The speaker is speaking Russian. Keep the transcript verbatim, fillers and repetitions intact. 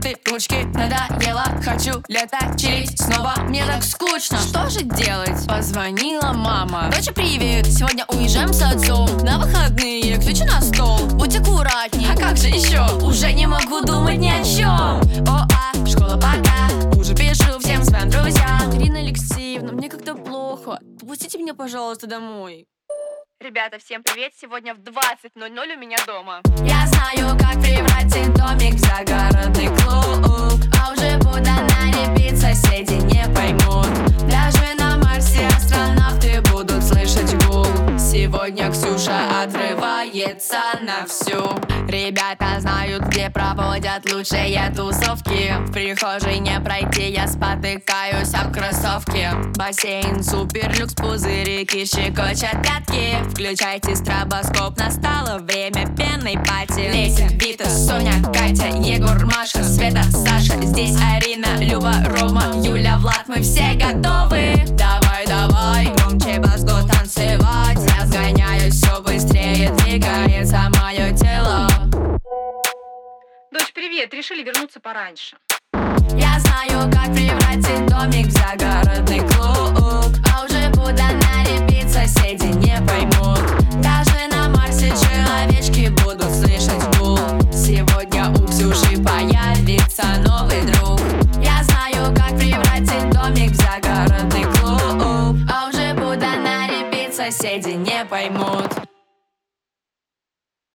ты ручки, надоело. Хочу летать, чилить снова, мне так скучно. Что же делать? Позвонила мама. Доча, привет, сегодня уезжаем с отцом на выходные, ключи на стол. Будь аккуратней, а как же еще? Уже не могу думать ни о чем. О, а, школа пока. Уже пишу всем своим друзьям. Ирина Алексеевна, мне как-то плохо. Пустите меня, пожалуйста, домой. Ребята, всем привет! Сегодня в двадцать ноль ноль у меня дома. Я знаю, как превратить домик в загородный клуб. А уже подана репит, соседи не поймут. Даже на Марсе астронавты будут слышать гул. Сегодня Ксюша отрывается на всю. Ребята знают, где проводят лучшие тусовки. В прихожей не пройти, я спотыкаюсь об кроссовки. Бассейн, суперлюкс, пузырики, щекочат пятки. Включайте стробоскоп, настало время пенной пати. Леся, Вита, Соня, Катя, Егор, Маша, Света, Саша. Здесь Арина, Люба, Рома, Юля, Влад, мы все готовы. Давай, давай, громче бас-го танцевать. Разгоняюсь все быстрее, двигается мое тело. Дочь, привет! Решили вернуться пораньше. Я знаю, как превратить домик в загородный клуб.